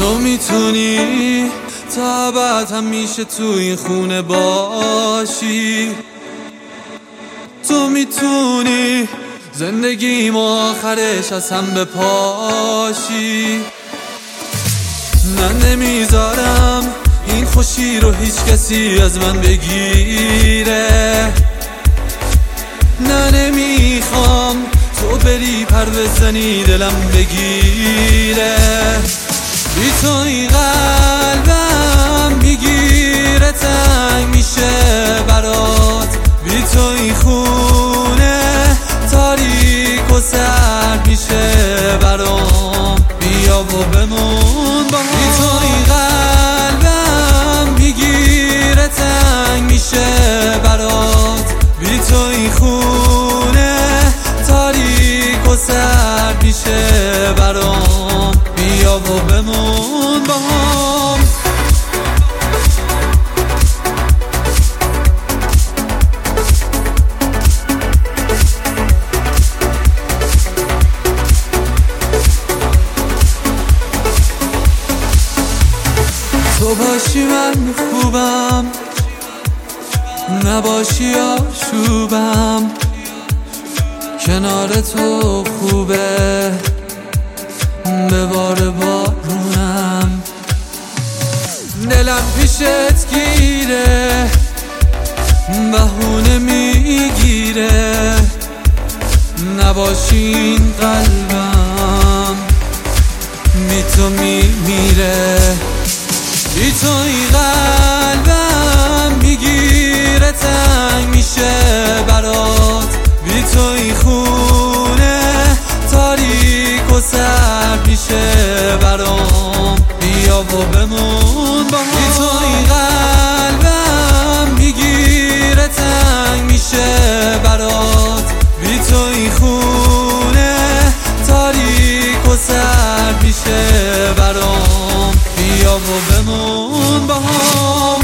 تو میتونی تا ابد همیشه تو این خونه باشی. تو میتونی زندگیم آخرش از هم بپاشی. من نمیذارم این خوشی رو هیچ کسی از من بگیره. نه نمیخوام تو بری پر بزنی دلم بگیره. بی تو این قلبم میگیره تنگ میشه برات. بی تو این خونه تاریک و سرد میشه برام. بیا و بمون با هم. بی تو این قلبم میگیره تنگ میشه برات. بی تو این خونه تاریک و سرد میشه برام. بیا و بمون با هم. تو باشی من خوبم، نباشی آشوبم. کنار تو خوبه به بار بارونم. دلم پیشت گیره بهونه میگیره. نباشی این قلبم بی تو میمیره. بی تو این قلبم میگیره تنگ میشه برات. بی تو این خونه تاریک و سرد میشه برام. بیا و بمون با هم. بی تو این قلبم میگیره تنگ میشه برات. بی تو این خونه تاریک و سرد میشه برام. بیا و بمون با هم.